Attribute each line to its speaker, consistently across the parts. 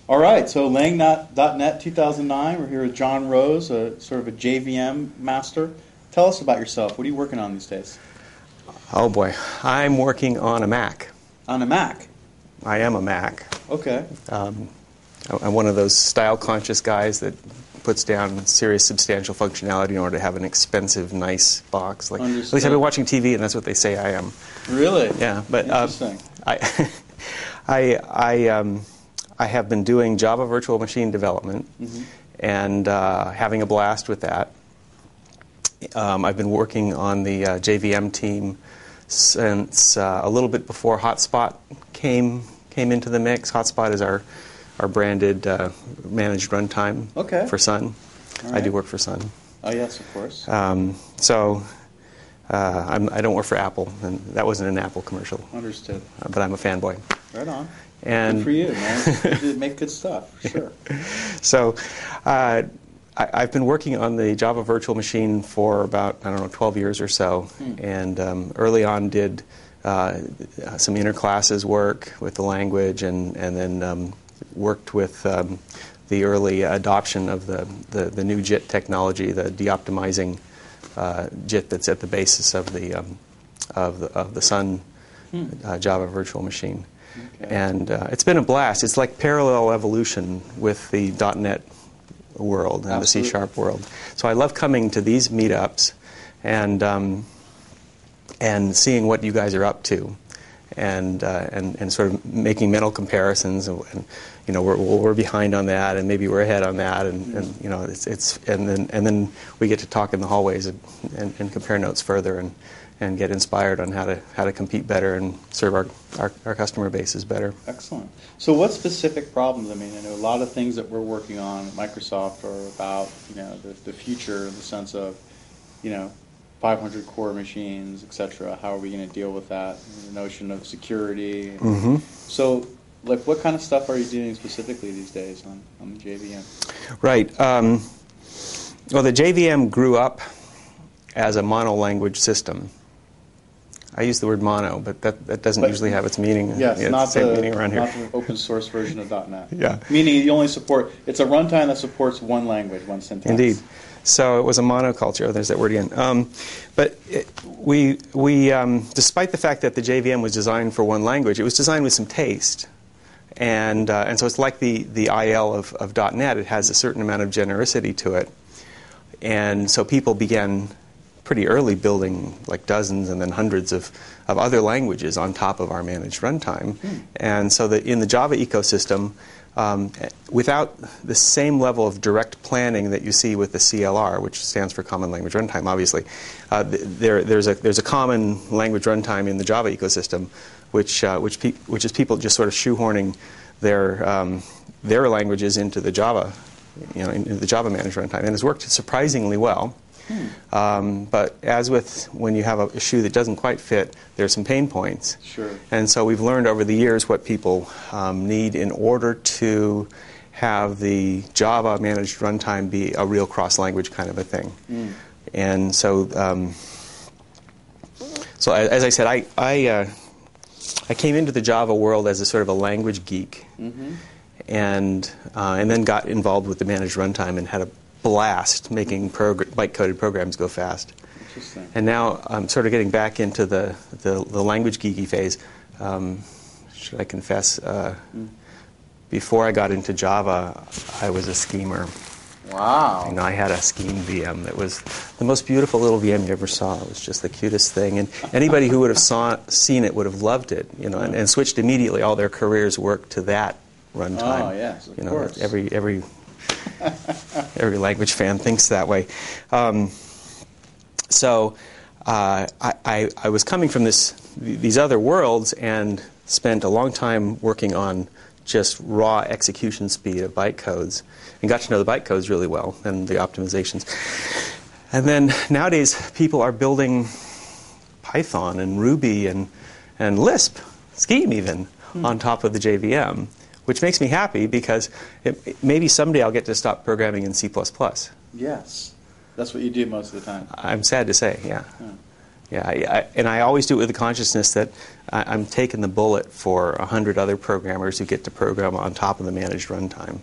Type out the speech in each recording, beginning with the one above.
Speaker 1: All right, so Lang.net 2009. We're here with John Rose, sort of a JVM master. Tell us about yourself. What are you working on these days?
Speaker 2: Oh boy, I'm working on a Mac.
Speaker 1: On a Mac?
Speaker 2: I am a Mac.
Speaker 1: Okay.
Speaker 2: I'm one of those style-conscious guys that puts down serious, substantial functionality in order to have an expensive, nice box. Like, at least I've been watching TV, and that's what they say I am.
Speaker 1: Really?
Speaker 2: Yeah, but
Speaker 1: interesting.
Speaker 2: I have been doing Java virtual machine development and having a blast with that. I've been working on the JVM team since a little bit before Hotspot came into the mix. Hotspot is our branded managed runtime for Sun. Right. I do work for Sun.
Speaker 1: Oh yes, of course.
Speaker 2: I don't work for Apple, and that wasn't an Apple commercial.
Speaker 1: Understood.
Speaker 2: But I'm a fanboy.
Speaker 1: Right on.
Speaker 2: And
Speaker 1: good for you, man. You make good stuff, for sure.
Speaker 2: So I've been working on the Java virtual machine for about, 12 years or so. And early on did some interclasses work with the language, and then worked with the early adoption of the new JIT technology, the de-optimizing JIT that's at the basis of the Sun Java virtual machine. Okay. And it's been a blast. It's like parallel evolution with the .NET world and the C# world. So I love coming to these meetups and seeing what you guys are up to, and sort of making mental comparisons. And we're behind on that, and maybe we're ahead on that, and then we get to talk in the hallways and compare notes further and get inspired on how to compete better and serve our customer bases better.
Speaker 1: Excellent. So what specific problems? I mean, I know a lot of things that we're working on at Microsoft are about the future in the sense of 500 core machines, etc. How are we going to deal with that? The notion of security. So, like, what kind of stuff are you doing specifically these days on the JVM?
Speaker 2: Right. Well, the JVM grew up as a mono-language system. I use the word mono, but that doesn't usually have its meaning.
Speaker 1: Yes,
Speaker 2: it's
Speaker 1: not
Speaker 2: the same meaning around here.
Speaker 1: Not the open source version of .NET.
Speaker 2: Yeah.
Speaker 1: Meaning you only support, it's a runtime that supports one language, one syntax.
Speaker 2: Indeed. So it was a monoculture. There's that word again. But despite the fact that the JVM was designed for one language, it was designed with some taste. And so it's like the IL of .NET. It has a certain amount of generosity to it. And so people began pretty early building like dozens and then hundreds of other languages on top of our managed runtime. And so that in the Java ecosystem, without the same level of direct planning that you see with the CLR, which stands for Common Language Runtime, obviously, there's a common language runtime in the Java ecosystem, which is people just sort of shoehorning their languages into the Java, into the Java managed runtime, and it's worked surprisingly well. But as with when you have a shoe that doesn't quite fit, there's some pain points.
Speaker 1: Sure.
Speaker 2: And so we've learned over the years what people need in order to have the Java managed runtime be a real cross-language kind of a thing. And so, as I said, I came into the Java world as a sort of a language geek, and then got involved with the managed runtime and had a blast making byte-coded programs go fast.
Speaker 1: Interesting.
Speaker 2: And now I'm sort of getting back into the language geeky phase. Should I confess? Before I got into Java, I was a schemer.
Speaker 1: Wow.
Speaker 2: I had a Scheme VM that was the most beautiful little VM you ever saw. It was just the cutest thing. And anybody who would have seen it would have loved it, and switched immediately. All their careers worked to that runtime.
Speaker 1: Oh, yes, of course.
Speaker 2: Every language fan thinks that way. So I was coming from these other worlds and spent a long time working on just raw execution speed of bytecodes, and got to know the bytecodes really well and the optimizations. And then nowadays people are building Python and Ruby and Lisp, Scheme even, on top of the JVM, which makes me happy because maybe someday I'll get to stop programming in C++.
Speaker 1: Yes. That's what you do most of the time.
Speaker 2: I'm sad to say, yeah. Yeah, and I always do it with the consciousness that I'm taking the bullet for 100 other programmers who get to program on top of the managed runtime.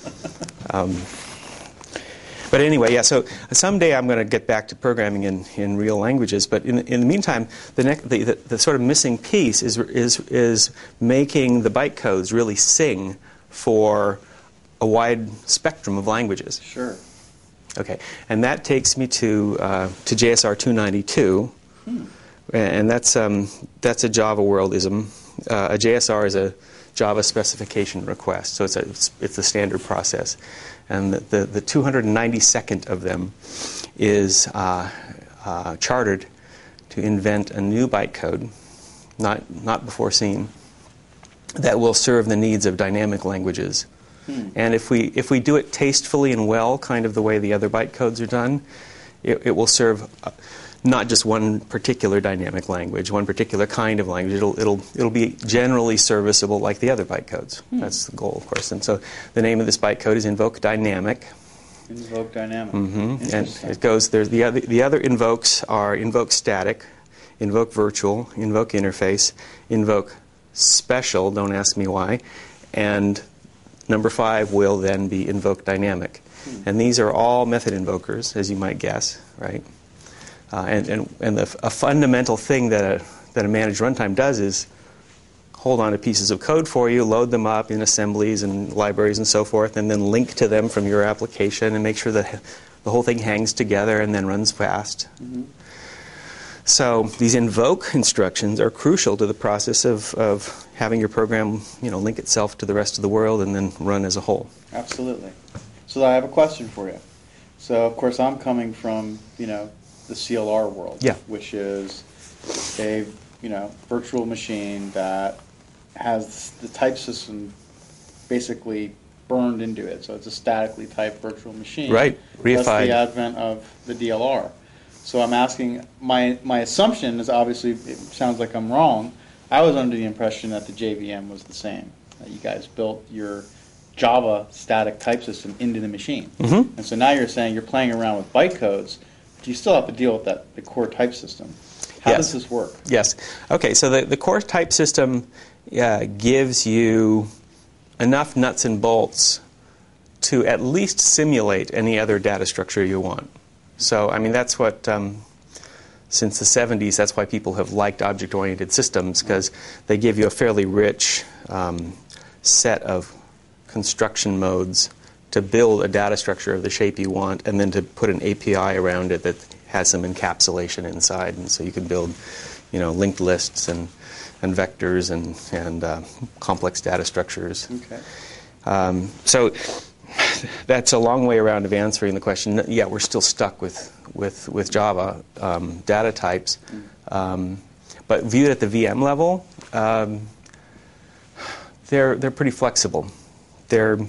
Speaker 2: But anyway, yeah, so someday I'm going to get back to programming in real languages. But in the meantime, the sort of missing piece is making the bytecodes really sing for a wide spectrum of languages.
Speaker 1: Sure.
Speaker 2: Okay, and that takes me to JSR 292, and that's a Java worldism. A JSR is a Java specification request, so it's a standard process, and the 292nd of them is chartered to invent a new bytecode, not before seen, that will serve the needs of dynamic languages. And if we do it tastefully and well, kind of the way the other bytecodes are done, it will serve not just one particular dynamic language, one particular kind of language. It'll be generally serviceable like the other bytecodes. That's the goal, of course. And so the name of this bytecode is Invoke Dynamic.
Speaker 1: Invoke Dynamic.
Speaker 2: And it goes. There's the other invokes are Invoke Static, Invoke Virtual, Invoke Interface, Invoke Special. Don't ask me why. And number 5 will then be Invoke Dynamic. And these are all method invokers, as you might guess, right? A fundamental thing that a managed runtime does is hold on to pieces of code for you, load them up in assemblies and libraries and so forth, and then link to them from your application and make sure that the whole thing hangs together and then runs fast. So these invoke instructions are crucial to the process of having your program, link itself to the rest of the world and then run as a whole.
Speaker 1: Absolutely. So I have a question for you. So of course I'm coming from, the CLR world,
Speaker 2: yeah,
Speaker 1: which is a, virtual machine that has the type system basically burned into it. So it's a statically typed virtual machine.
Speaker 2: Right. Reified.
Speaker 1: That's the advent of the DLR. So I'm asking, my assumption is obviously, it sounds like I'm wrong. I was under the impression that the JVM was the same, that you guys built your Java static type system into the machine. And so now you're saying you're playing around with bytecodes, but you still have to deal with the core type system. How does this work?
Speaker 2: Yes. Okay, so the core type system gives you enough nuts and bolts to at least simulate any other data structure you want. So, that's what, since the 70s, that's why people have liked object-oriented systems, because they give you a fairly rich set of construction modes to build a data structure of the shape you want, and then to put an API around it that has some encapsulation inside. And so you can build, linked lists and vectors and complex data structures.
Speaker 1: Okay.
Speaker 2: So that's a long way around of answering the question. Yeah, we're still stuck with Java data types, but viewed at the VM level, they're pretty flexible. They're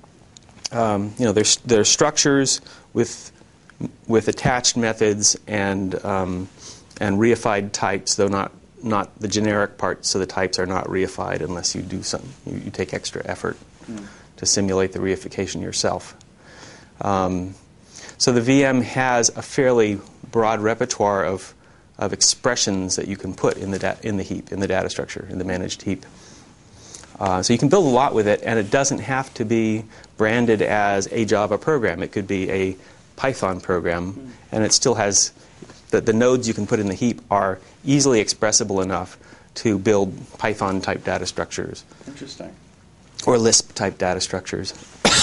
Speaker 2: structures with attached methods and reified types, though not the generic parts. So the types are not reified unless you do some. You take extra effort to simulate the reification yourself. So the VM has a fairly broad repertoire of expressions that you can put in the heap, in the data structure, in the managed heap. So you can build a lot with it, and it doesn't have to be branded as a Java program. It could be a Python program, and it still has the nodes you can put in the heap are easily expressible enough to build Python-type data structures.
Speaker 1: Interesting.
Speaker 2: Or Lisp-type data structures.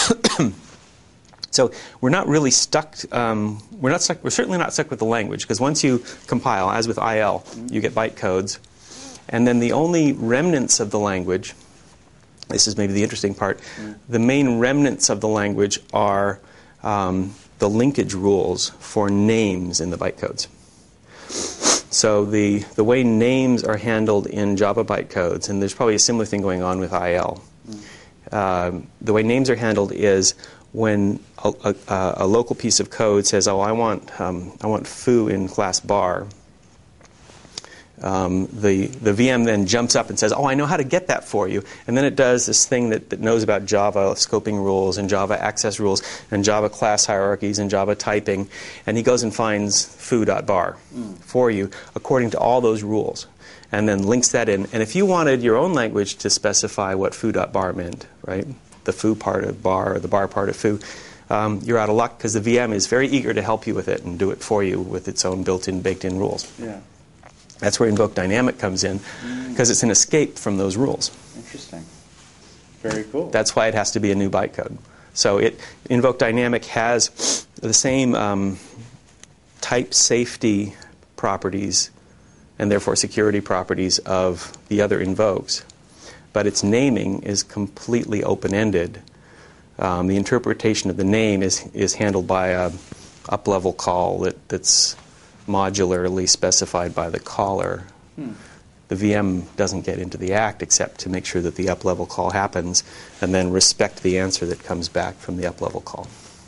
Speaker 2: So we're not really stuck. We're certainly not stuck with the language, because once you compile, as with IL, you get bytecodes, and then the only remnants of the language. This is maybe the interesting part. The main remnants of the language are the linkage rules for names in the bytecodes. So the way names are handled in Java bytecodes, and there's probably a similar thing going on with IL. The way names are handled is when a local piece of code says, "Oh, I want foo in class bar." the VM then jumps up and says, oh, I know how to get that for you. And then it does this thing that knows about Java scoping rules and Java access rules and Java class hierarchies and Java typing. And he goes and finds foo.bar for you according to all those rules and then links that in. And if you wanted your own language to specify what foo.bar meant, right, the foo part of bar or the bar part of foo, you're out of luck because the VM is very eager to help you with it and do it for you with its own built-in, baked-in rules.
Speaker 1: Yeah.
Speaker 2: That's where Invoke Dynamic comes in, because it's an escape from those rules.
Speaker 1: Interesting. Very cool.
Speaker 2: That's why it has to be a new bytecode. So Invoke Dynamic has the same type safety properties and therefore security properties of the other invokes, but its naming is completely open-ended. The interpretation of the name is handled by a up-level call that's modularly specified by the caller. The VM doesn't get into the act except to make sure that the up-level call happens and then respect the answer that comes back from the up-level call.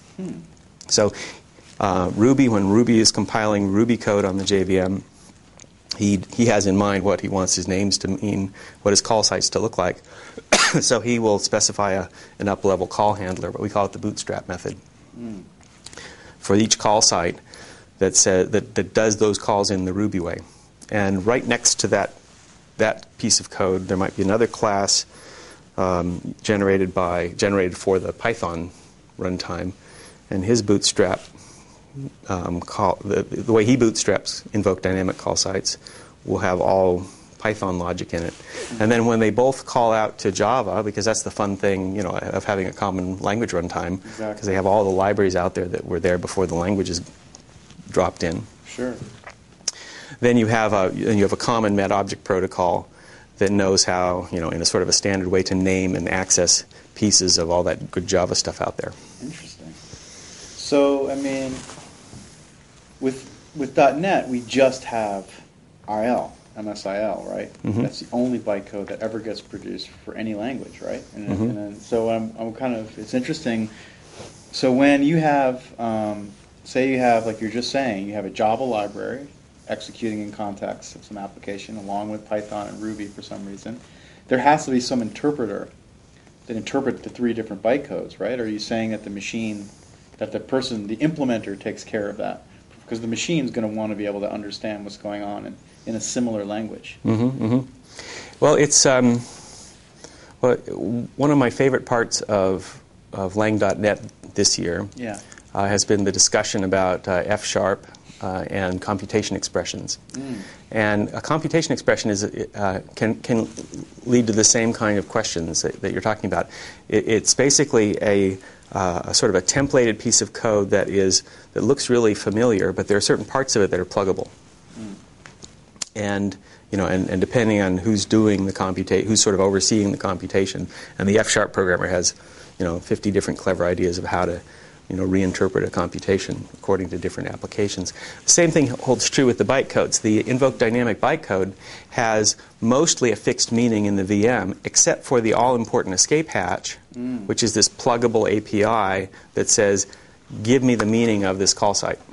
Speaker 2: So Ruby, when Ruby is compiling Ruby code on the JVM, he has in mind what he wants his names to mean, what his call sites to look like. So he will specify an up-level call handler, but we call it the bootstrap method, for each call site that does those calls in the Ruby way. And right next to that piece of code, there might be another class generated for the Python runtime, and his bootstrap call, the way he bootstraps Invoke Dynamic call sites, will have all Python logic in it. And then when they both call out to Java, because that's the fun thing, of having a common language runtime, because they have all the libraries out there that were there before the languages dropped in.
Speaker 1: Sure.
Speaker 2: Then you have a common Met Object protocol that knows how, in a sort of a standard way, to name and access pieces of all that good Java stuff out there.
Speaker 1: Interesting. So, I mean, with .NET, we just have IL, MSIL, right?
Speaker 2: Mm-hmm.
Speaker 1: That's the only bytecode that ever gets produced for any language, right? And then, so I'm kind of, it's interesting. So when you have, say you have, like you're just saying, you have a Java library executing in context of some application along with Python and Ruby for some reason, there has to be some interpreter that interprets the three different bytecodes, right? Or are you saying that the machine, that the implementer takes care of that? Because the machine's going to want to be able to understand what's going on in a similar language.
Speaker 2: Well, it's one of my favorite parts of Lang.net this year has been the discussion about F# and computation expressions. And a computation expression can lead to the same kind of questions that you're talking about. It's basically a sort of a templated piece of code that looks really familiar, but there are certain parts of it that are pluggable. And and depending on who's doing the computation, who's sort of overseeing the computation, and the F# programmer has 50 different clever ideas of how to reinterpret a computation according to different applications. The same thing holds true with the bytecodes. The Invoke Dynamic bytecode has mostly a fixed meaning in the VM, except for the all-important escape hatch, which is this pluggable API that says, give me the meaning of this call site.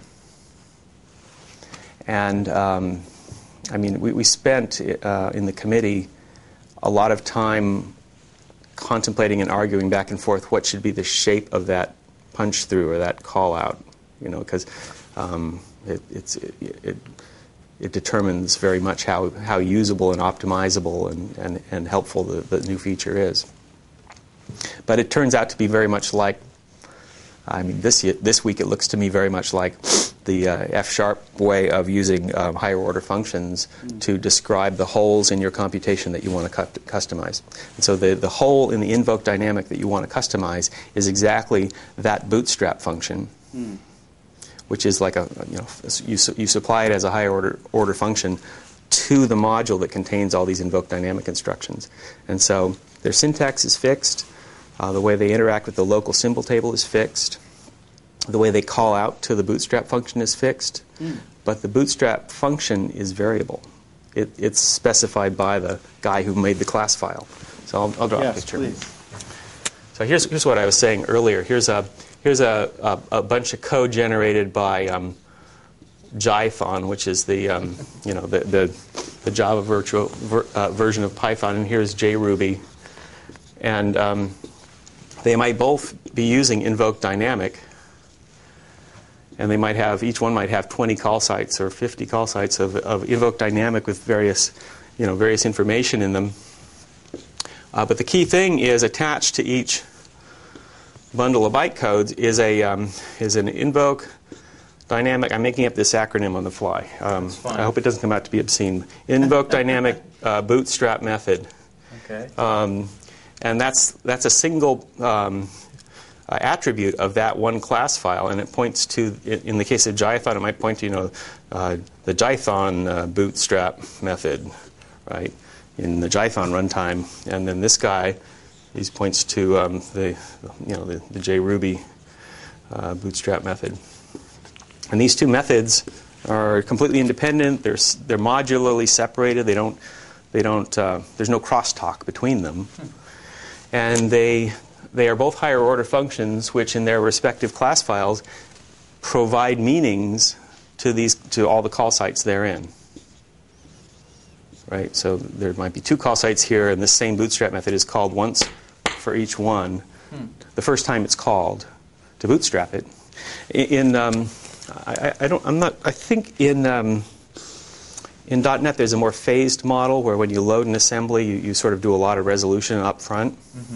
Speaker 2: And I mean, we spent in the committee a lot of time contemplating and arguing back and forth what should be the shape of that punch through or that call out, because it determines very much how usable and optimizable and helpful the new feature is. But it turns out to be very much like, I mean, this week it looks to me very much like the F# way of using higher order functions to describe the holes in your computation that you want to customize. And so the hole in the Invoke Dynamic that you want to customize is exactly that bootstrap function, which is like you supply it as a higher order function to the module that contains all these Invoke Dynamic instructions. And so their syntax is fixed. The way they interact with the local symbol table is fixed. The way they call out to the bootstrap function is fixed. But the bootstrap function is variable. It's specified by the guy who made the class file. So I'll draw a picture. Please. So here's what I was saying earlier. Here's a bunch of code generated by Jython, which is the the Java virtual version of Python, and here's JRuby. And they might both be using invoke dynamic, and they might have, each one might have 20 call sites or 50 call sites of invoke dynamic with various information in them. But the key thing is attached to each bundle of bytecodes is an invoke dynamic. I'm making up this acronym on the fly. I hope it doesn't come out to be obscene. Invoke dynamic bootstrap method.
Speaker 1: Okay.
Speaker 2: And that's a single attribute of that one class file, and it points to, in the case of Jython, it might point to the Jython bootstrap method, right, in the Jython runtime, and then this guy, he points to the JRuby bootstrap method. And these two methods are completely independent. They're modularly separated. They don't. There's no crosstalk between them. And they are both higher order functions, which in their respective class files provide meanings to all the call sites therein. Right? So there might be two call sites here, and this same bootstrap method is called once for each one. The first time it's called to bootstrap it. I think in .NET there's a more phased model where when you load an assembly, you sort of do a lot of resolution up front.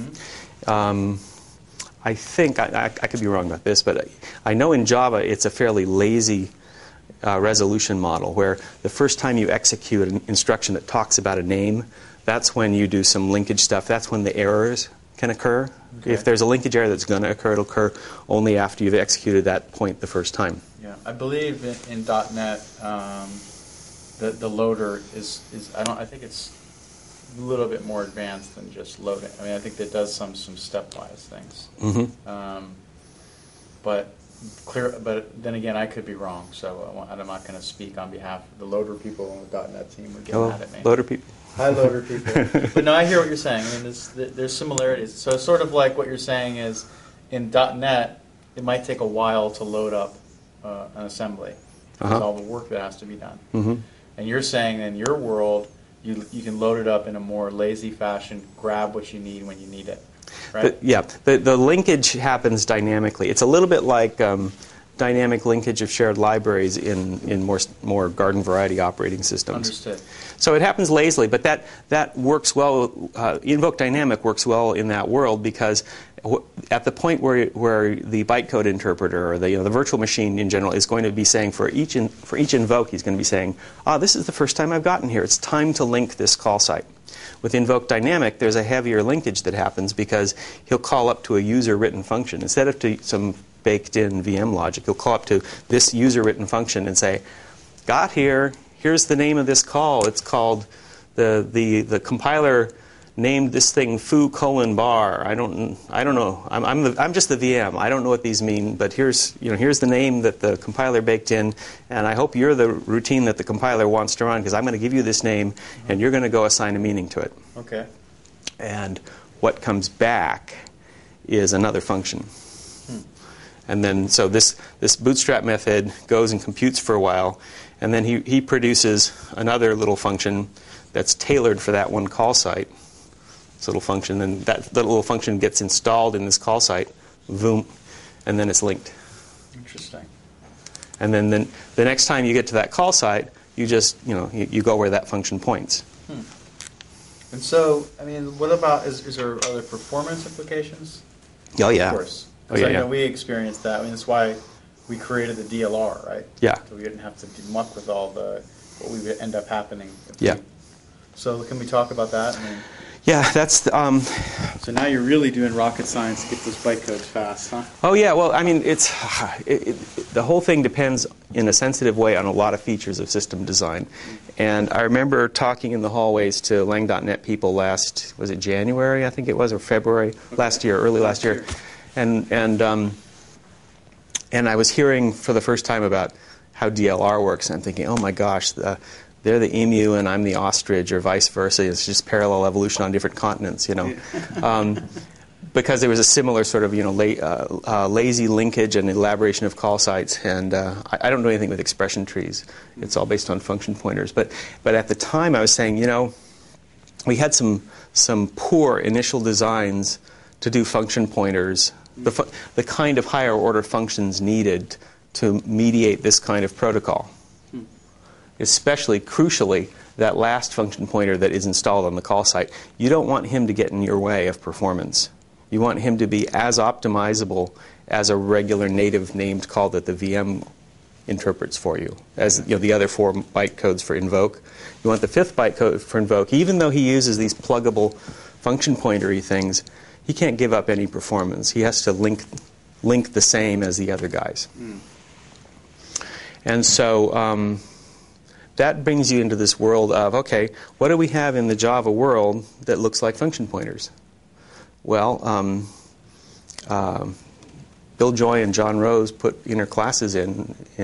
Speaker 2: I think, I could be wrong about this, but I know in Java it's a fairly lazy resolution model where the first time you execute an instruction that talks about a name, that's when you do some linkage stuff. That's when the errors can occur. Okay. If there's a linkage error that's going to occur, it'll occur only after you've executed that point the first time.
Speaker 1: Yeah, I believe in .NET the loader is I think it's a little bit more advanced than just loading. I mean, I think that does some stepwise things. But then again, I could be wrong, so I'm not going to speak on behalf of the loader people on the .NET team. Would get mad at me.
Speaker 2: Loader people.
Speaker 1: Hi, loader people. But no, I hear what you're saying. I mean, there's similarities. So it's sort of like what you're saying is in .NET, it might take a while to load up an assembly because all the work that has to be done. And you're saying in your world, you can load it up in a more lazy fashion, grab what you need when you need it. Right?
Speaker 2: The linkage happens dynamically. It's a little bit like dynamic linkage of shared libraries in more garden variety operating systems.
Speaker 1: Understood.
Speaker 2: So it happens lazily, but that works well. Invoke dynamic works well in that world because at the point where the bytecode interpreter or the virtual machine in general is going to be saying for each invoke, he's going to be saying, this is the first time I've gotten here. It's time to link this call site. With invoke dynamic, there's a heavier linkage that happens because he'll call up to a user-written function. Instead of to some baked-in VM logic, he'll call up to this user-written function and say, got here, here's the name of this call. It's called, the compiler named this thing foo:*bar. I don't know. I'm just the VM. I don't know what these mean, but here's the name that the compiler baked in, and I hope you're the routine that the compiler wants to run because I'm going to give you this name, and you're going to go assign a meaning to it.
Speaker 1: Okay.
Speaker 2: And what comes back is another function. And then so this bootstrap method goes and computes for a while, and then he produces another little function that's tailored for that one call site. This little function, and that little function gets installed in this call site, boom, and then it's linked.
Speaker 1: Interesting.
Speaker 2: And then the next time you get to that call site, you just you go where that function points.
Speaker 1: And so, I mean, what about is there other performance implications?
Speaker 2: Oh yeah.
Speaker 1: Of course.
Speaker 2: Oh yeah.
Speaker 1: I know we experienced that. I mean, that's why we created the DLR, right?
Speaker 2: Yeah.
Speaker 1: So we didn't have to muck with all what we would end up happening.
Speaker 2: Yeah.
Speaker 1: So can we talk about that? I mean,
Speaker 2: yeah, that's.
Speaker 1: So now you're really doing rocket science to get those bytecodes fast, huh?
Speaker 2: Oh yeah. Well, I mean, the whole thing depends in a sensitive way on a lot of features of system design. And I remember talking in the hallways to Lang.net people was it January, I think it was, or February last year, early last year. And I was hearing for the first time about how DLR works, and I'm thinking, oh my gosh, they're the emu and I'm the ostrich, or vice versa. It's just parallel evolution on different continents, because there was a similar sort of lazy linkage and elaboration of call sites, and I don't do anything with expression trees. It's all based on function pointers. But at the time, I was saying, we had some poor initial designs to do function pointers, the kind of higher order functions needed to mediate this kind of protocol. Especially, crucially, that last function pointer that is installed on the call site. You don't want him to get in your way of performance. You want him to be as optimizable as a regular native named call that the VM interprets for you, as the other 4 byte codes for invoke. You want the 5th byte code for invoke. Even though he uses these pluggable function pointery things, he can't give up any performance. He has to link the same as the other guys. And so that brings you into this world of, okay, what do we have in the Java world that looks like function pointers? Well, Bill Joy and John Rose put inner classes in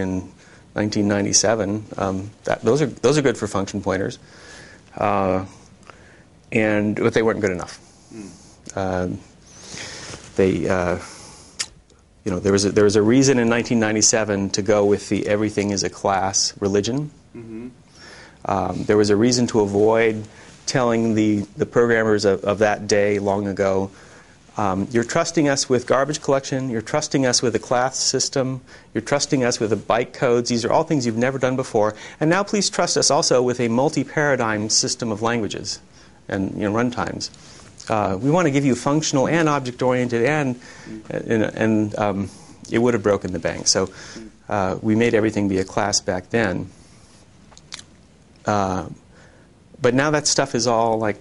Speaker 2: 1997. Those are good for function pointers, but they weren't good enough. There was a reason in 1997 to go with the everything is a class religion. There was a reason to avoid telling the programmers of that day long ago, you're trusting us with garbage collection, you're trusting us with a class system, you're trusting us with the byte codes. These are all things you've never done before. And now please trust us also with a multi-paradigm system of languages and runtimes. We want to give you functional and object-oriented, and it would have broken the bank. So we made everything be a class back then. But now that stuff is all like,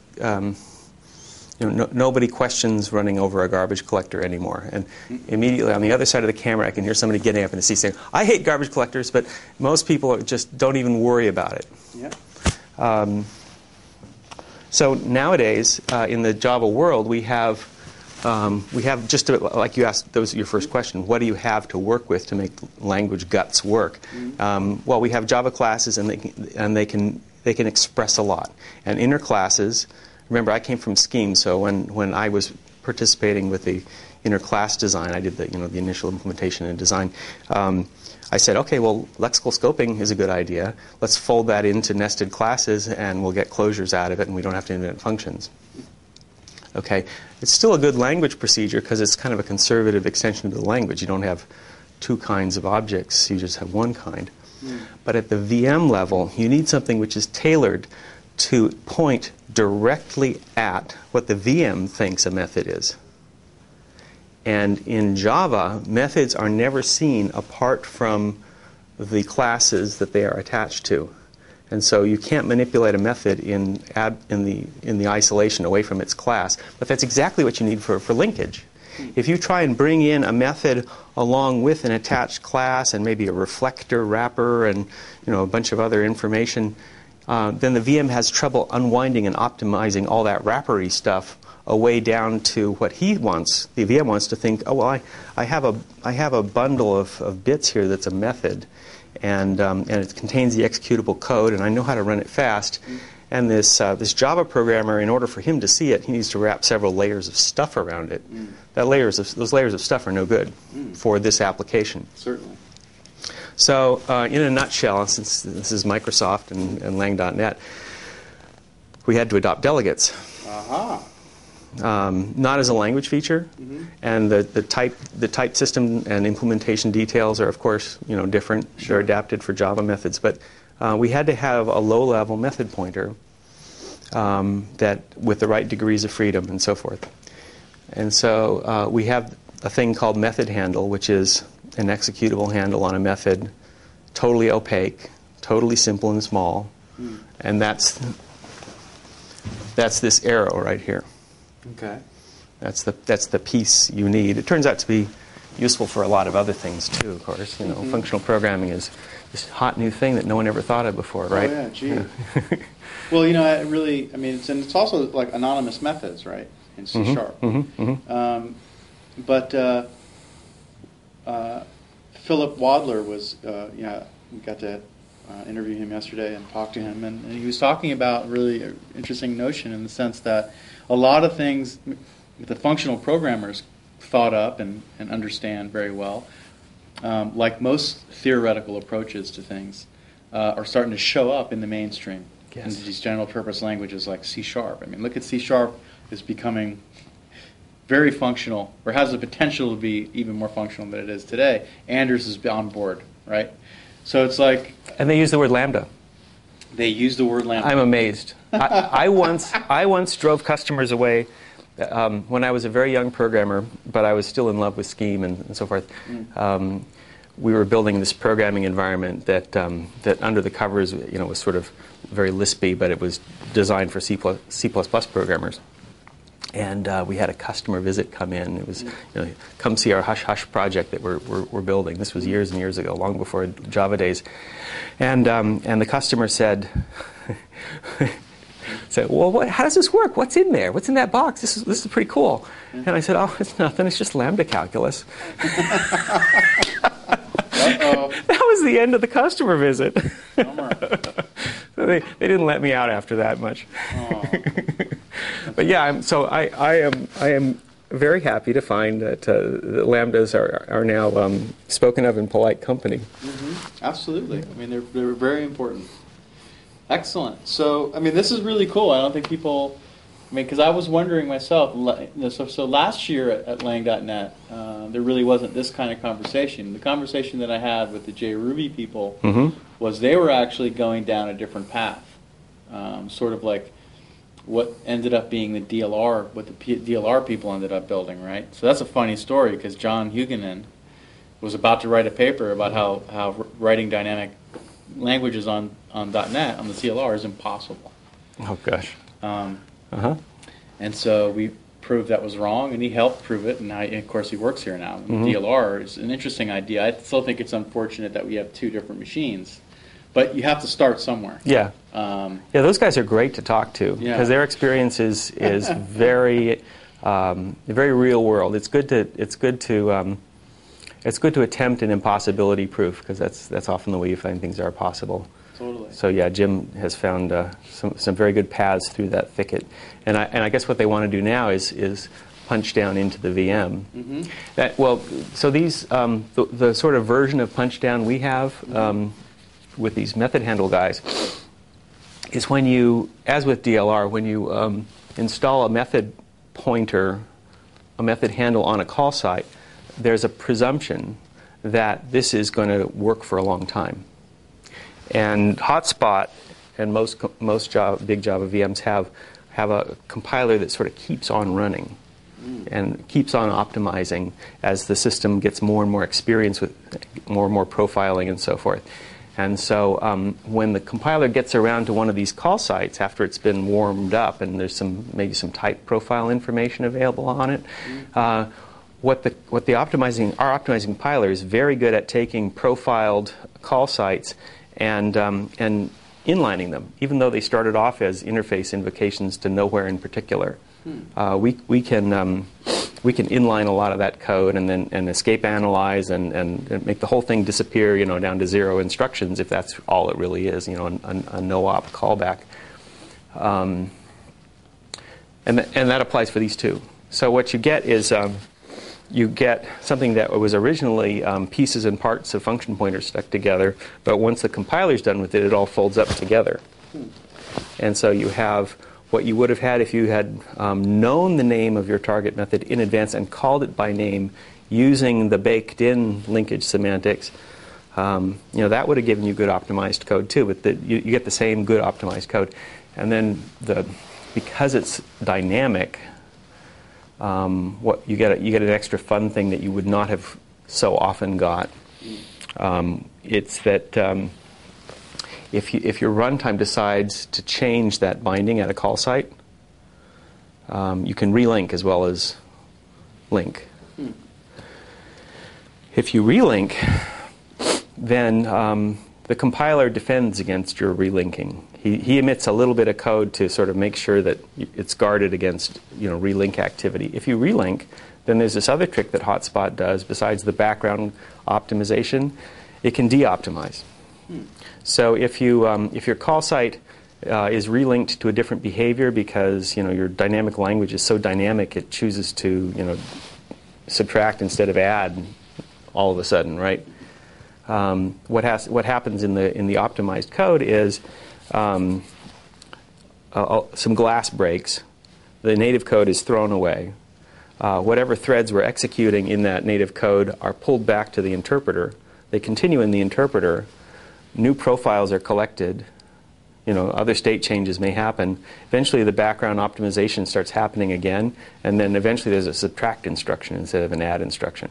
Speaker 2: nobody questions running over a garbage collector anymore. And immediately on the other side of the camera, I can hear somebody getting up in the seat saying, I hate garbage collectors, but most people just don't even worry about it.
Speaker 1: Yeah.
Speaker 2: So nowadays, in the Java world, we have just like you asked, that was your first question, what do you have to work with to make language guts work? Well, we have Java classes, and they can express a lot. And inner classes, remember, I came from Scheme, so when I was participating with the inner class design, I did the initial implementation and design. I said, okay, well, lexical scoping is a good idea. Let's fold that into nested classes, and we'll get closures out of it, and we don't have to invent functions. Okay, it's still a good language procedure because it's kind of a conservative extension of the language. You don't have 2 kinds of objects, you just have 1 kind. But at the VM level, you need something which is tailored to point directly at what the VM thinks a method is. And in Java, methods are never seen apart from the classes that they are attached to. And so you can't manipulate a method in the isolation away from its class. But that's exactly what you need for linkage. If you try and bring in a method along with an attached class and maybe a reflector wrapper and a bunch of other information, then the VM has trouble unwinding and optimizing all that wrappery stuff away down to what he wants. The VM wants to think, oh, well, I have a bundle of bits here that's a method, and it contains the executable code, and I know how to run it fast. And this Java programmer, in order for him to see it, he needs to wrap several layers of stuff around it. Those layers of stuff are no good for this application.
Speaker 1: Certainly.
Speaker 2: So, in a nutshell, since this is Microsoft and Lang.net, we had to adopt delegates.
Speaker 1: Aha.
Speaker 2: Not as a language feature, and the type system and implementation details are, of course, different.
Speaker 1: Sure.
Speaker 2: They're adapted for Java methods, but we had to have a low-level method pointer that with the right degrees of freedom and so forth. And so we have a thing called method handle, which is an executable handle on a method, totally opaque, totally simple and small, and that's this arrow right here.
Speaker 1: Okay.
Speaker 2: That's the piece you need. It turns out to be useful for a lot of other things too. Of course, functional programming is this hot new thing that no one ever thought of before, right?
Speaker 1: Oh yeah, gee. Well, it's also like anonymous methods, right? In C#. But Philip Wadler was, we got to interview him yesterday and talk to him, and he was talking about a really interesting notion in the sense that a lot of things, the functional programmers thought up and understand very well, like most theoretical approaches to things, are starting to show up in the mainstream.
Speaker 2: Yes.
Speaker 1: In these general purpose languages like C#. I mean, look at C# is becoming very functional, or has the potential to be even more functional than it is today. Anders is on board, right? So it's like...
Speaker 2: And they use the word lambda.
Speaker 1: They use the word lambda.
Speaker 2: I'm amazed. I once drove customers away when I was a very young programmer, but I was still in love with Scheme and so forth. We were building this programming environment that under the covers, was sort of very Lispy, but it was designed for C++ programmers. And we had a customer visit come in. It was, come see our Hush Hush project that we're building. This was years and years ago, long before Java days. And the customer said, well, how does this work? What's in there? What's in that box? This is pretty cool. And I said, oh, it's nothing. It's just lambda calculus. That was the end of the customer visit. So they didn't let me out after that much. But yeah, I am very happy to find that the lambdas are now spoken of in polite company.
Speaker 1: Mm-hmm. Absolutely. I mean, they're very important. Excellent. So, I mean, this is really cool. I don't think people... I mean, because I was wondering myself, so last year at Lang.net, there really wasn't this kind of conversation. The conversation that I had with the JRuby people was they were actually going down a different path, sort of like what ended up being the DLR, what the DLR people ended up building, right? So that's a funny story, because John Huguenin was about to write a paper about how writing dynamic languages on .NET, on the CLR, is impossible.
Speaker 2: Oh, gosh.
Speaker 1: And so we proved that was wrong, and he helped prove it, and of course he works here now. DLR is an interesting idea. I still think it's unfortunate that we have two different machines, but you have to start somewhere.
Speaker 2: Yeah. Yeah, those guys are great to talk to, because their experience is very very real world. It's good to attempt an impossibility proof, because that's often the way you find things are possible.
Speaker 1: Totally.
Speaker 2: So yeah, Jim has found some very good paths through that thicket, and I guess what they want to do now is punch down into the VM. So these the sort of version of punch down we have with these method handle guys is when you, as with DLR, when you install a method pointer, a method handle on a call site, there's a presumption that this is going to work for a long time. And Hotspot and most big Java VMs have a compiler that sort of keeps on running and keeps on optimizing as the system gets more and more experience with more and more profiling and so forth. And so when the compiler gets around to one of these call sites after it's been warmed up and there's maybe some type profile information available on it, what our optimizing compiler is very good at taking profiled call sites and inlining them, even though they started off as interface invocations to nowhere in particular. We can inline a lot of that code and escape analyze and make the whole thing disappear, down to 0 instructions if that's all it really is, a no-op callback. And that applies for these two. So what you get is you get something that was originally pieces and parts of function pointers stuck together, but once the compiler's done with it, it all folds up together. And so you have what you would have had if you had known the name of your target method in advance and called it by name using the baked-in linkage semantics. That would have given you good optimized code too, but you get the same good optimized code. And then because it's dynamic, you get an extra fun thing that you would not have so often got. It's that if your runtime decides to change that binding at a call site, you can relink as well as link. If you relink, then the compiler defends against your relinking. He emits a little bit of code to sort of make sure that it's guarded against relink activity. If you relink, then there's this other trick that Hotspot does besides the background optimization. It can de-optimize. So if your call site is relinked to a different behavior because your dynamic language is so dynamic it chooses to subtract instead of add all of a sudden, right? What happens in the optimized code is some glass breaks. The native code is thrown away. Whatever threads we're executing in that native code are pulled back to the interpreter. They continue in the interpreter. New profiles are collected. Other state changes may happen. Eventually, the background optimization starts happening again, and then eventually there's a subtract instruction instead of an add instruction.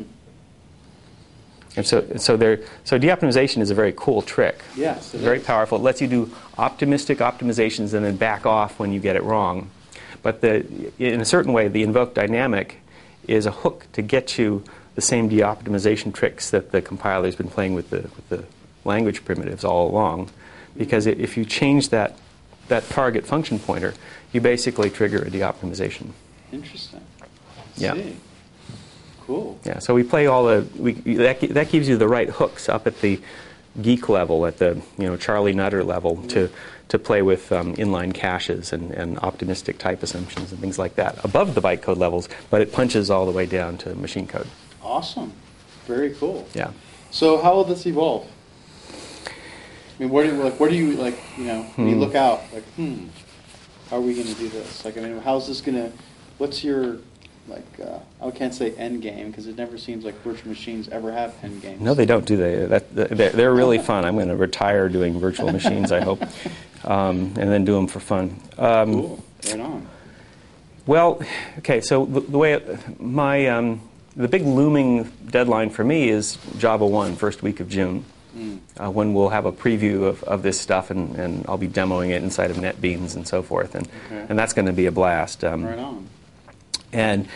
Speaker 2: And so de-optimization is a very cool trick.
Speaker 1: Yes, it
Speaker 2: very
Speaker 1: is.
Speaker 2: powerful. It lets you do optimistic optimizations and then back off when you get it wrong. But in a certain way, the invoked dynamic is a hook to get you the same de-optimization tricks that the compiler's been playing with the language primitives all along. Because if you change that target function pointer, you basically trigger a de-optimization.
Speaker 1: Interesting.
Speaker 2: Yeah.
Speaker 1: See. Cool.
Speaker 2: Yeah. So we play that gives you the right hooks up at the geek level, at the Charlie Nutter level, to play with inline caches and optimistic type assumptions and things like that above the bytecode levels, but it punches all the way down to machine code.
Speaker 1: Awesome. Very cool.
Speaker 2: Yeah.
Speaker 1: So how will this evolve? I mean, where do you when you look out, how are we going to do this? How's this going to, what's your, I can't say end game because it never seems like virtual machines ever have end games.
Speaker 2: No, they don't, do they? They're really fun. I'm going to retire doing virtual machines, I hope, and then do them for fun.
Speaker 1: Cool. Right on.
Speaker 2: Well, okay, so the way the big looming deadline for me is Java 1, first week of June. When we'll have a preview of this stuff, and I'll be demoing it inside of NetBeans and so forth, and that's going to be a blast.
Speaker 1: Right on.
Speaker 2: And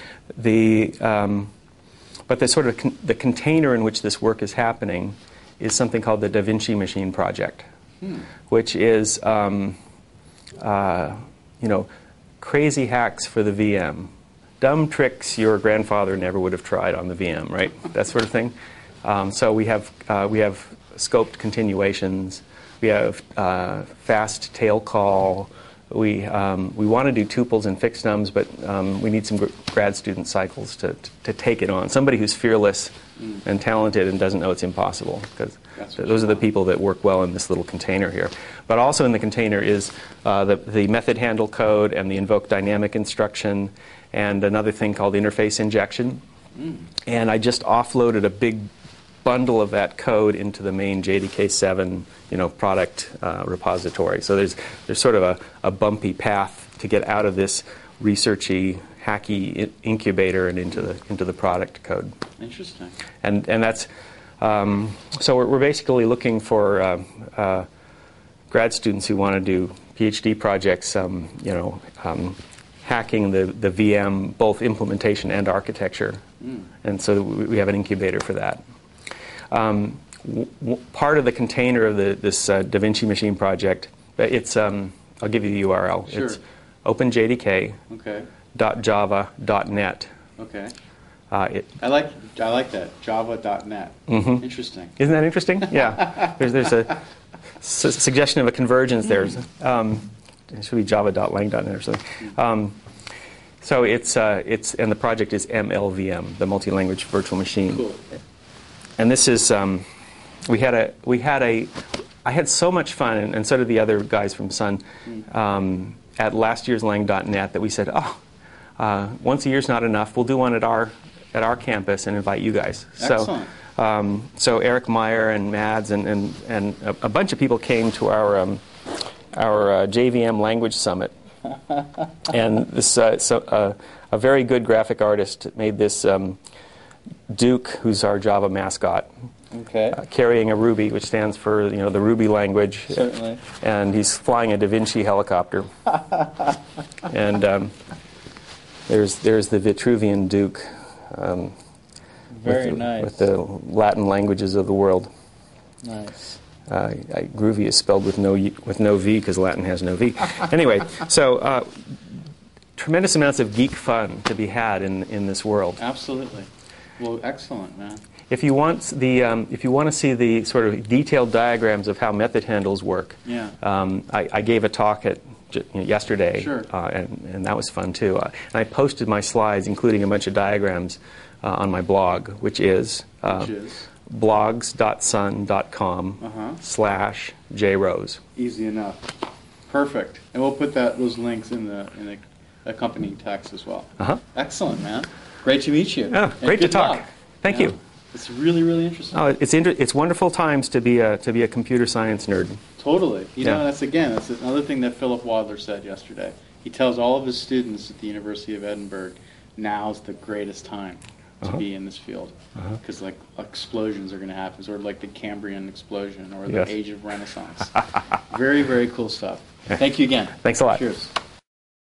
Speaker 2: but the sort of the container in which this work is happening is something called the Da Vinci Machine Project, which is crazy hacks for the VM, dumb tricks your grandfather never would have tried on the VM, right? That sort of thing. So we have scoped continuations. We have fast tail call. We want to do tuples and fixed nums, but we need some grad student cycles to take it on. Somebody who's fearless and talented and doesn't know it's impossible, because those are the people that work well in this little container here. But also in the container is the method handle code and the invoke dynamic instruction and another thing called interface injection. And I just offloaded a big bundle of that code into the main JDK7 product repository. So there's sort of a bumpy path to get out of this researchy, hacky incubator and into the product code.
Speaker 1: Interesting.
Speaker 2: And that's so we're basically looking for grad students who want to do PhD projects, hacking the VM, both implementation and architecture. And so we have an incubator for that. Part of the container of this Da Vinci Machine project, it's I'll give you the URL.
Speaker 1: Sure.
Speaker 2: It's openjdk.java.net.
Speaker 1: Okay. I like that, java.net. Interesting.
Speaker 2: Isn't that interesting? Yeah. There's a suggestion of a convergence there. It should be java.lang.net or something. So it's and the project is MLVM, the multi-language virtual machine.
Speaker 1: Cool.
Speaker 2: And this is I had so much fun, and so did the other guys from Sun, at last year's lang.net that we said, once a year's not enough. We'll do one at our campus and invite you guys.
Speaker 1: Excellent.
Speaker 2: So Eric Meyer and Mads and a bunch of people came to our JVM language summit, and this a very good graphic artist made this. Duke, who's our Java mascot, carrying a Ruby, which stands for the Ruby language.
Speaker 1: Certainly.
Speaker 2: And he's flying a Da Vinci helicopter. And there's the Vitruvian Duke.
Speaker 1: Very nice.
Speaker 2: With the Latin languages of the world.
Speaker 1: Nice.
Speaker 2: Groovy is spelled with no V because Latin has no V. Anyway, so tremendous amounts of geek fun to be had in this world.
Speaker 1: Absolutely. Well, excellent, man.
Speaker 2: If you want to see the sort of detailed diagrams of how method handles work,
Speaker 1: Yeah.
Speaker 2: I gave a talk yesterday,
Speaker 1: Sure.
Speaker 2: and that was fun too. And I posted my slides, including a bunch of diagrams, on my blog, which is blogs.sun.com/jrose.
Speaker 1: Easy enough. Perfect. And we'll put those links in the accompanying text as well. Excellent, man. Great to meet you.
Speaker 2: Oh,
Speaker 1: And
Speaker 2: great to
Speaker 1: good
Speaker 2: talk.
Speaker 1: luck.
Speaker 2: Thank
Speaker 1: Yeah.
Speaker 2: you.
Speaker 1: It's really, really interesting.
Speaker 2: Oh, it's wonderful times to be a computer science nerd.
Speaker 1: Totally. You know,
Speaker 2: Yeah.
Speaker 1: that's another thing that Philip Wadler said yesterday. He tells all of his students at the University of Edinburgh, now's the greatest time to be in this field. Because like explosions are going to happen, sort of like the Cambrian explosion or the
Speaker 2: Yes.
Speaker 1: Age of Renaissance. Very, very cool stuff. Thank you again.
Speaker 2: Thanks a lot.
Speaker 1: Cheers.